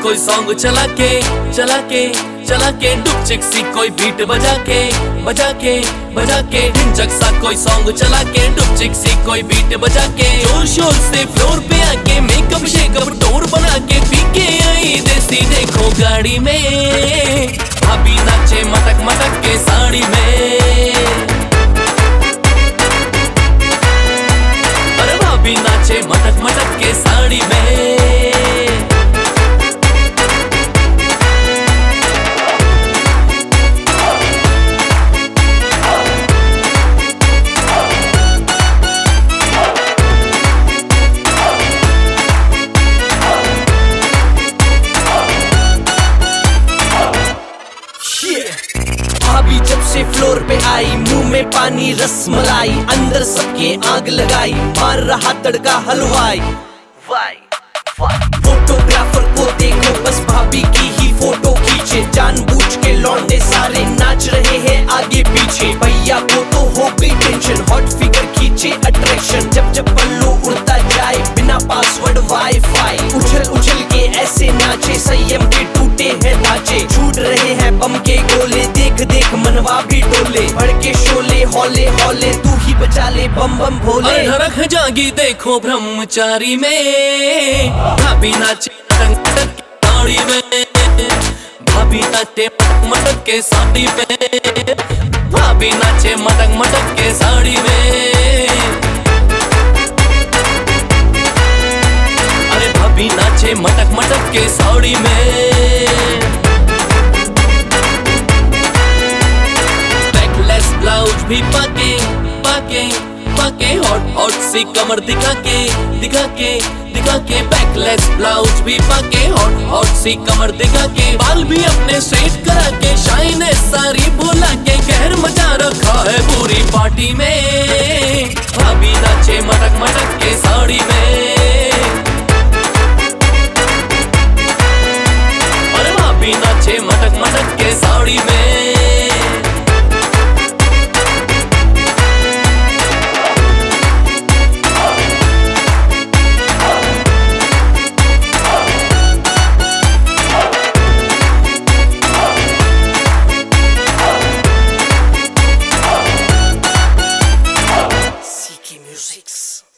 कोई सॉन्ग चला के डुपचिक सी कोई बीट बजा के ढिंचक सा कोई सॉन्ग चला के डुपचिक सी कोई बीट बजा के जोर शोर से फ्लोर पे आके मेकअप शेकअप टोर बना के पी के आई देसी देखो गाड़ी में भाभी नाचे मटक मटक के साड़ी में। अरे भाभी नाचे मटक मटक के साड़ी में। भाभी जब से फ्लोर पे आई मुंह में पानी रसमलाई अंदर सबके आग लगाई मार रहा तड़का हलवाई। फोटोग्राफर को देखो बस भाभी की ही फोटो खींचे जानबूझ के लौंडे सारे नाच रहे हैं आगे पीछे। भैया को तो हो गई टेंशन हॉट फिगर खींचे अट्रैक्शन जब पल्लू उड़ता जाए बिना पासवर्ड वाईफाई उछल उछल के ऐसे नाचे संयम के टूटे हैं ढांचे छूट रहे हैं बम के गोले देख मनवा भी डोले भड़के शोले हौले हौले तू ही बचा ले बम बम भोले। धड़क जागी देखो ब्रह्मचारी में भाभी नाचे मटक साड़ी में भाभी नाचे मटक के साड़ी में भाभी नाचे मटक के साड़ी में। अरे भाभी नाचे मटक के साड़ी में। ब्लाउज भी पाके हॉट सी कमर दिखा के बैकलेस ब्लाउज भी पाके हॉट सी कमर दिखा के बाल भी अपने स्ट्रेट करा के शाइन सारी बोला के कहर मचा रखा है पूरी पार्टी में भाभी नाचे मटक के साड़ी में। और भाभी नाचे मटक के साड़ी में। Musics.